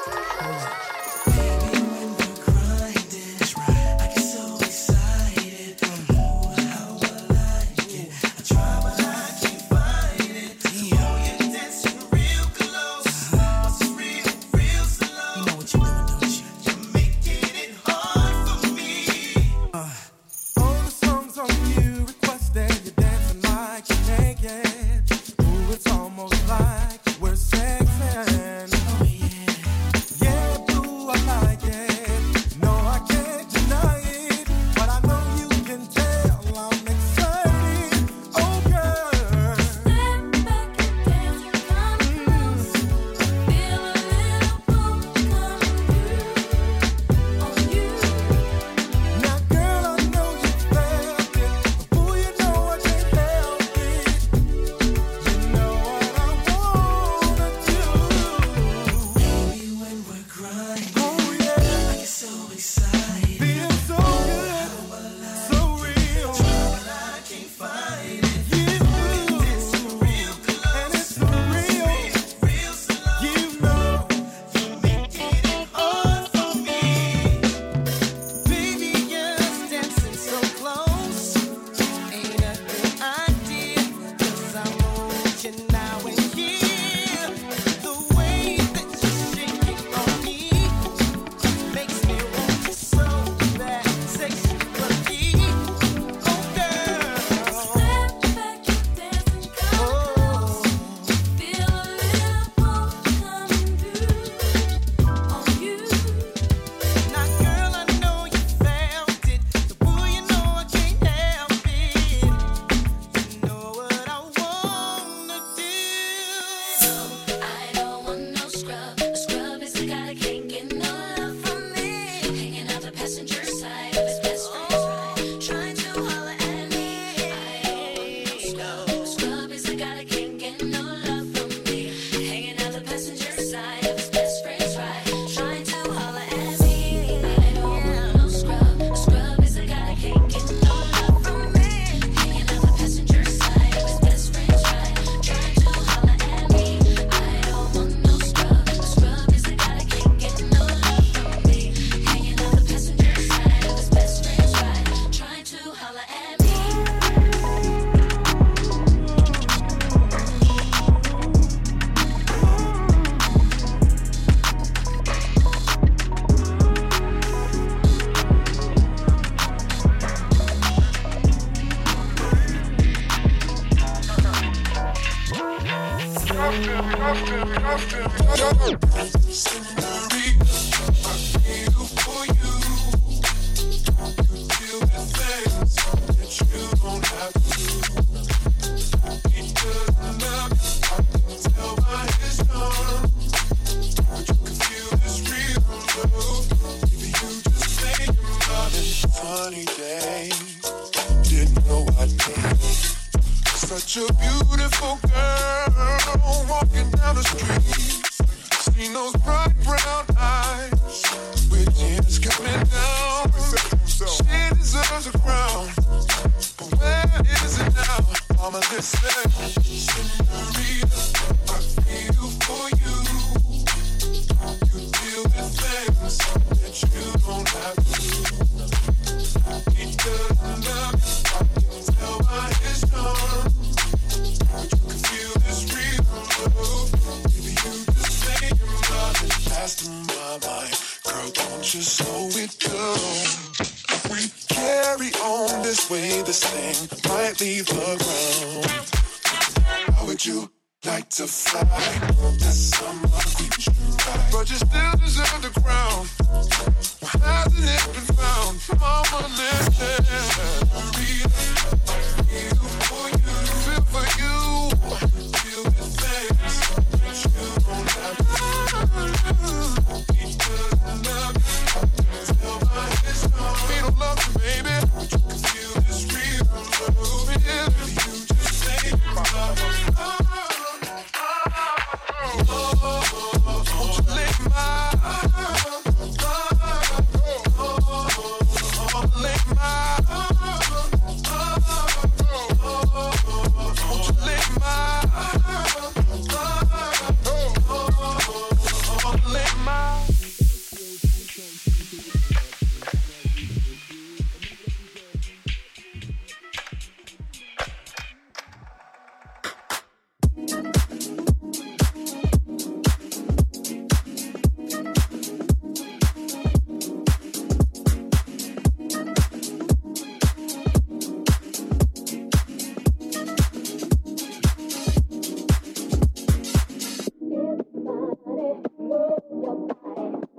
Won't you lick my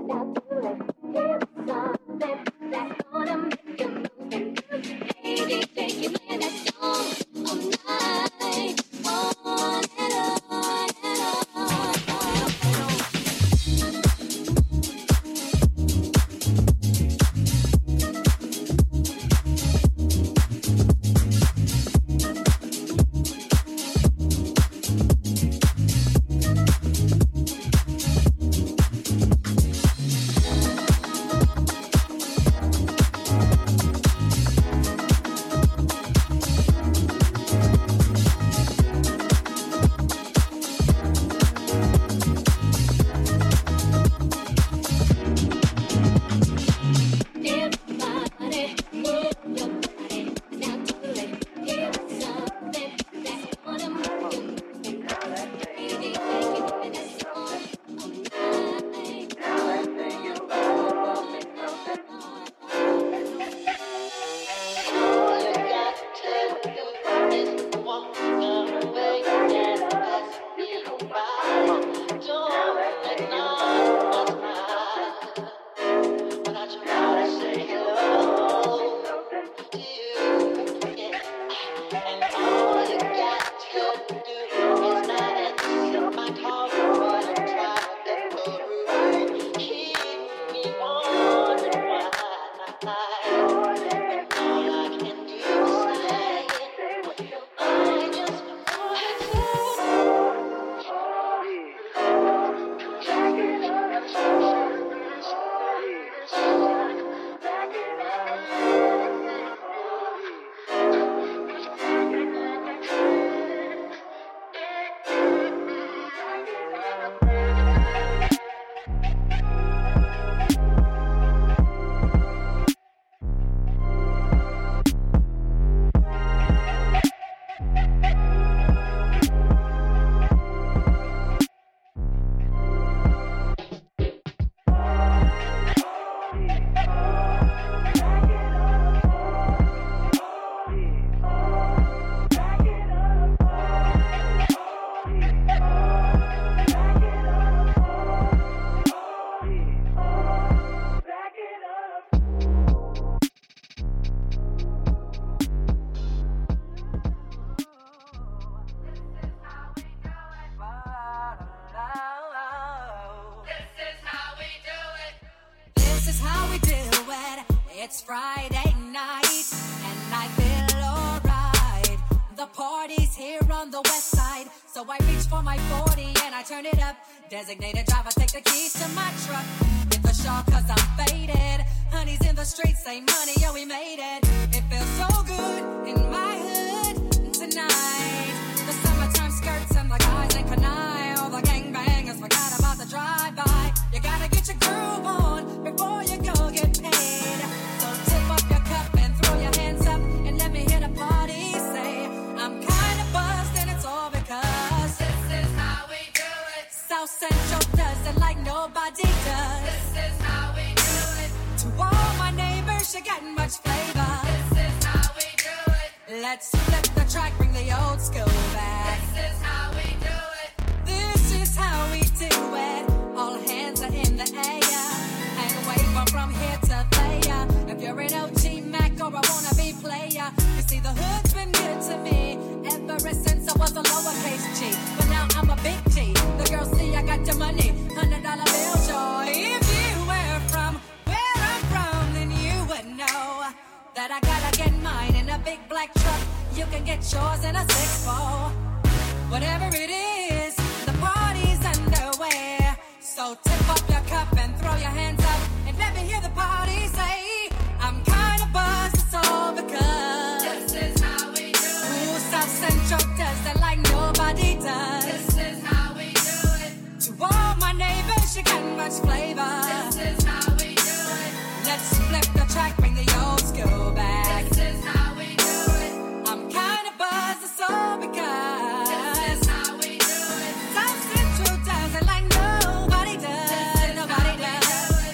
It's Friday night and I feel alright. The party's here on the west side, so I reach for my 40 and I turn it up. Designated driver, take the keys to my truck. Hit the shawl cause I'm faded. Honey's in the streets, say money, yo, we made it. It feels so good in my hood tonight. The summertime skirts and the guys in Kanai. All the gangbangers forgot about the drive-by. You gotta get your groove on before you go get paid. So tip up your cup and throw your hands up and let me hear the party say, I'm kinda buzzed and it's all because this is how we do it. South Central does it like nobody does. This is how we do it. To all my neighbors, you got much flavor. This is how we do it. Let's flip the track, bring the old school back. This is how we do it. This is how we do it. All hands are in the air and wave from here to there. If you're an OG Mac or a wannabe player, you see the hood's been good to me ever since I was a lowercase G. But now I'm a big G. The girls see I got your money, $100 bill joy. If you were from where I'm from, then you would know that I gotta get mine in a big black truck. You can get yours in a 6-4. Whatever it is, the party's underway. So tip up your cup and throw your hands up and let me hear the party say, I'm kinda buzzed, it's all because this is how we do it. Ooh, South Central does it like nobody does. This is how we do it. To all my neighbors, you got much flavor. This is how we do it. Let's flip the track, bring the old school back. This is how we do it. I'm kinda buzzed, it's all because this is how we do it. South Central does it like nobody does. Nobody does.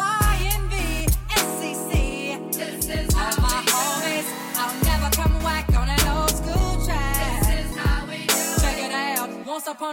YNB, SEC. This is All how my we do homies, it. I'll never come whack on an old school track. This is how we do Check it. it out. Once upon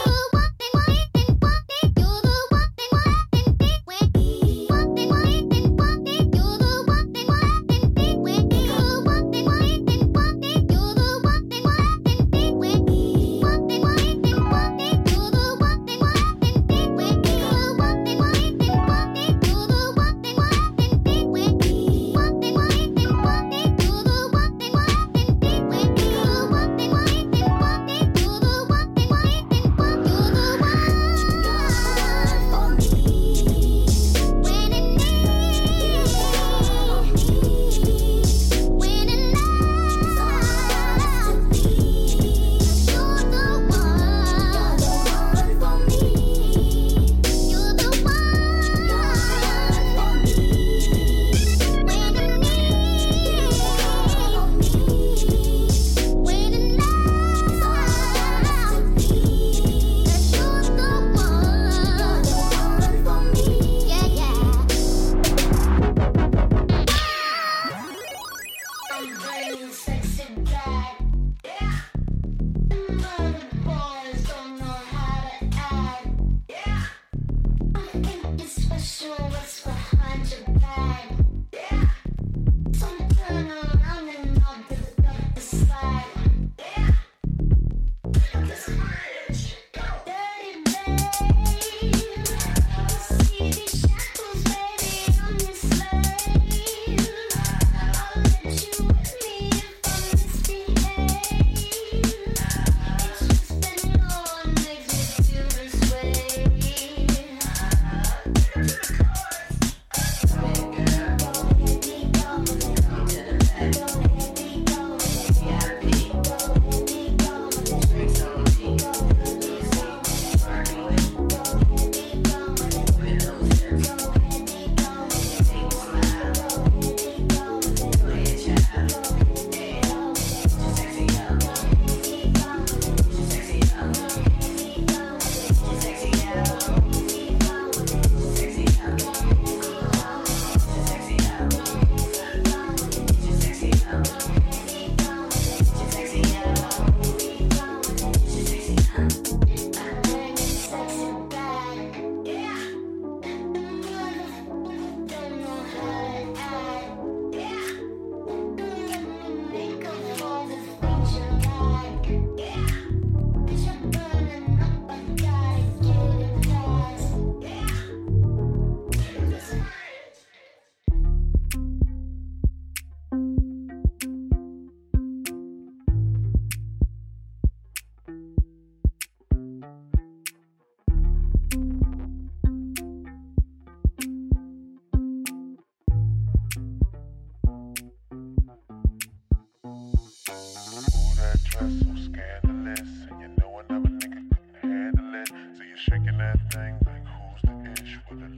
Shaking that thing like who's the ish with it?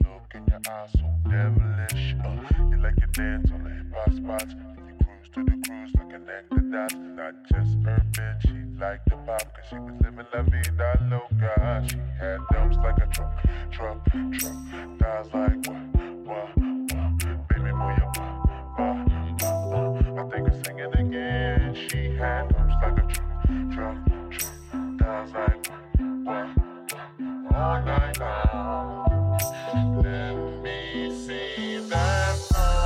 eyes so devilish. You like to dance on the hip hop spots. You cruise to the cruise to connect the dots. Not just urban, she liked the pop, cause she was living la vida loca. She had dumps like a truck. Thighs like what? Baby, move your I think I'm singing again. She had dumps like a truck. Thighs like what? All night long. Let me see that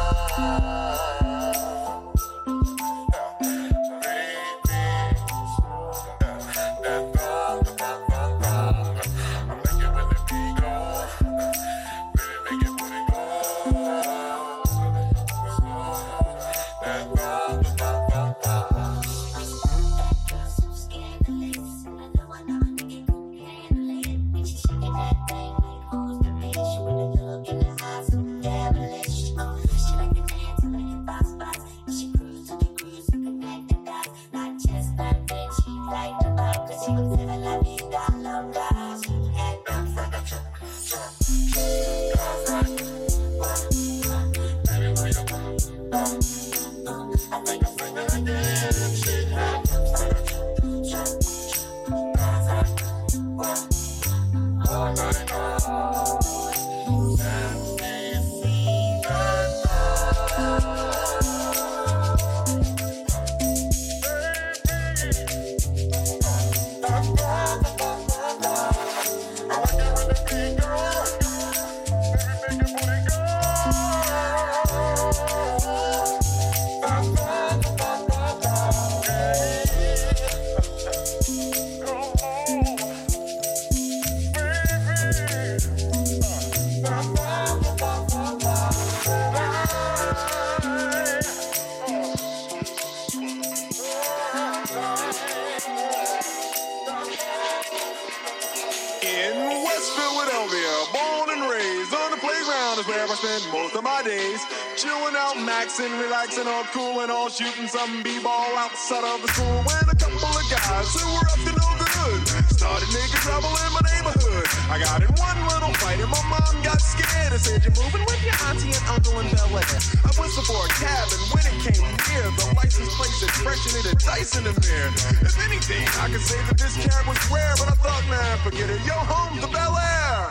Maxing, relaxing, all cool and all shooting some b-ball outside of the school when a couple of guys who were up to no good started making trouble in my neighborhood. I got in one little fight and my mom got scared and said, "You're moving with your auntie and uncle in Bel Air." I whistled for a cab and when it came near, the license plate said freshen it and dice in the mirror. If anything, I could say that this cab was rare, but I thought, man, forget it. Yo, home to Bel Air.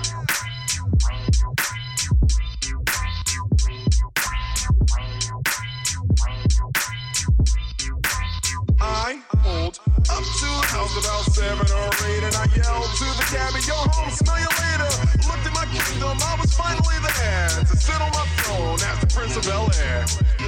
I pulled up to the house about 7 or 8 and I yelled to the cabbie, "Yo home, smell you later." Looked at my kingdom, I was finally there to sit on my throne as the Prince of Bel Air.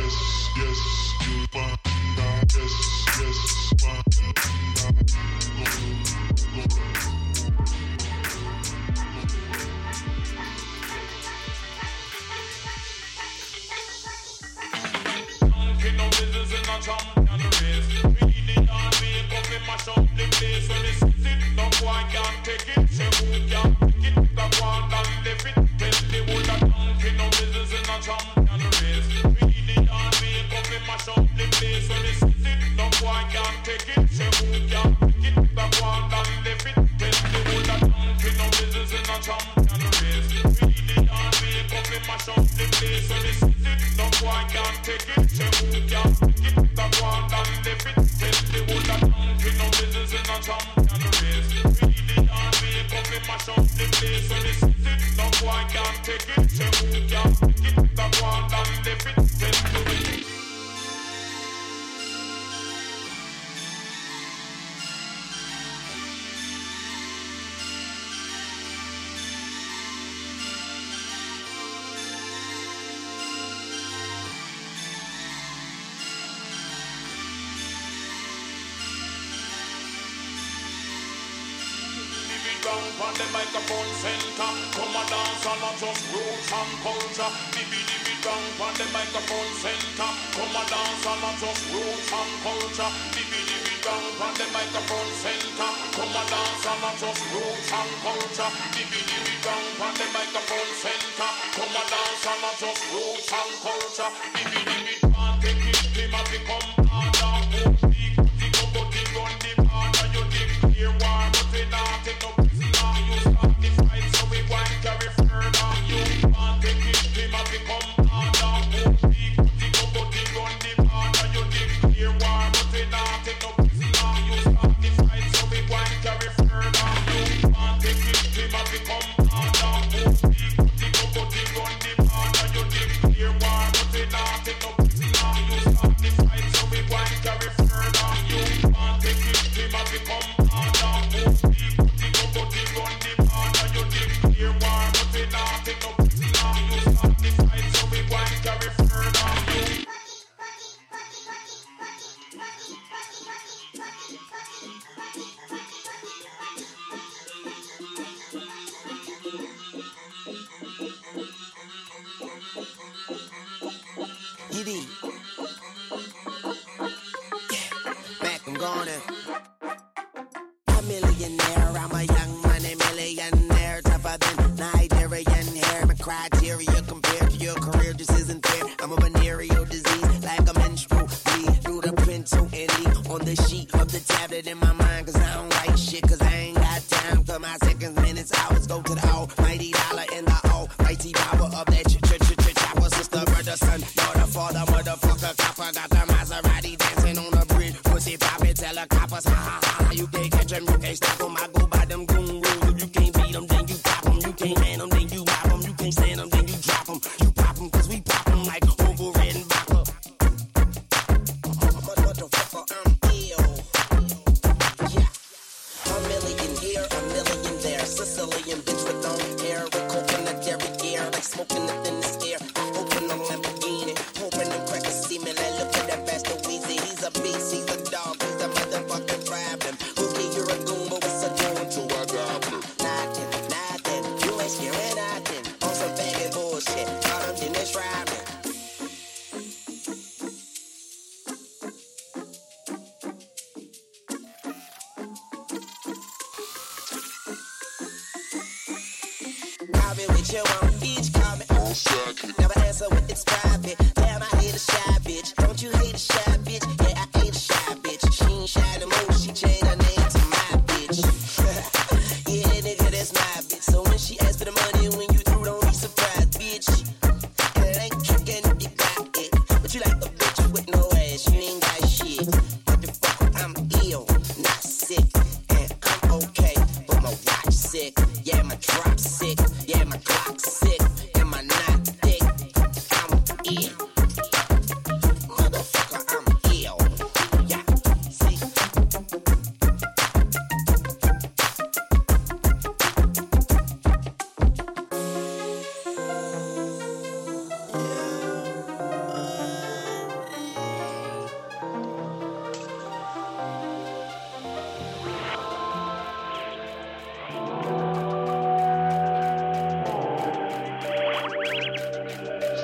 Mash up the place when it's sitting. No boy can't take it. Say who can't take it? The one that left it. Tell the whole that donkey no business in a champion race. Read it and make up and mash up the place when it's sitting. No boy can't take it. Say who can't take it? The one that left it. Tell the whole that donkey no business in a champion race. Read it and make up and mash up the place when it's sitting. No boy can't take it. Say who can't take it? The one that left it. Tell the whole that no business in a champion race. Really and make up and mash up the place when it's sitting. No boy can't take it. Say who can't take it? The one that left it. Tell the on the microphone center. Come and dance and not just roots and culture. Dibby down on the microphone center. Come and dance and not just roots and culture. Dibby down on the microphone center. Come and dance and not just roots and culture. Dibby down on the microphone center. Come and dance and not just roots and culture. Dibby can't take it. Him have become harder. Who speak? Put it up, but he run the border. You declare war, but we not take no. You start the fight, so we want to carry further. You want gonna. A millionaire, I'm a young money millionaire, tougher than Nigerian hair. My criteria compared to your career just isn't fair. I'm a venereal disease, like a menstrual bleed through the pencil and leave on the sheet of the tablet in my mind. Cause I don't write shit, cause I ain't got time for my seconds, minutes, hours. Go to the almighty dollar in the almighty power of that chopper. Sister, brother, son, daughter, father, motherfucker, copper. Got the Maserati dancing on the bridge. Pussy poppin', tell the coppers, ha ha ha. You can't catch them, you can't stop them. I go by them goon rules. If you can't beat them, then you pop them. You can't man them, then you mop them. You can't stand them, then you drop them. You pop them, cause we pop them like Ovo Red and Vodka. Motherfucker, I'm ill. Yeah. A million here, a million there. Sicilian bitch with long hair. With coconut dairy air. Like smoking up in this air. I open a Lamborghini. Hoping them crackers see me. Like look at that Pastor Weezy. He's a beast, he's a dog. He's a motherfucking problem. Okay, you're a goon, but what's a goon to a goblin? Nothing. You ain't scaring nothing. On some faggot bullshit. Call them Dennis Rodman. I've been with you on beach, call me. Never answer when it's private. Damn, I hate a shy bitch. Don't you hate a shy bitch? Yeah, I hate a shy bitch. She ain't shy no more. She changed her name to my bitch. Yeah, nigga, that's my bitch. So when she asks for the money, when you through, don't be surprised, bitch. And it ain't tricking if you got it. But you like a bitch with no ass. You ain't got shit. Motherfucker, I'm ill, not sick. And I'm okay, but my watch sick. Yeah, my drop sick. Yeah, my clock sick. Am I not thick? I'm ill. Motherfucker, I'm ill. Yeah, see.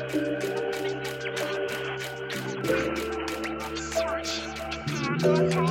Okay.